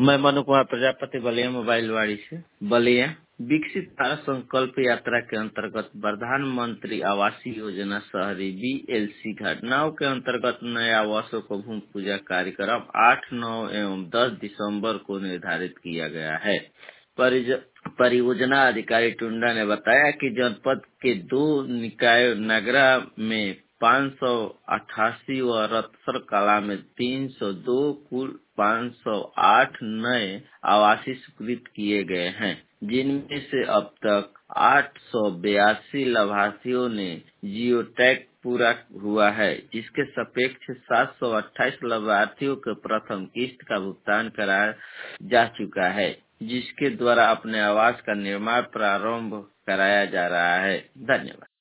मैं मनु कुमार प्रजापति बलिया मोबाइल वाड़ी से। बलिया विकसित भारत संकल्प यात्रा के अंतर्गत प्रधानमंत्री आवास योजना शहरी BLC घटनाओं के अंतर्गत नए आवासों को भूमि पूजा कार्यक्रम 8, 9 एवं 10 दिसंबर को निर्धारित किया गया है। परियोजना अधिकारी टुंडा ने बताया कि जनपद के 2 निकाय नगरा में 588 व रत्सर कला में 302 कुल 508 नए आवासीय स्वीकृत किए गए हैं, जिनमें से अब तक 882 लाभार्थियों ने जियो टैग पूरा हुआ है, जिसके सापेक्ष 728 लाभार्थियों के प्रथम किस्त का भुगतान कराया जा चुका है, जिसके द्वारा अपने आवास का निर्माण प्रारंभ कराया जा रहा है। धन्यवाद।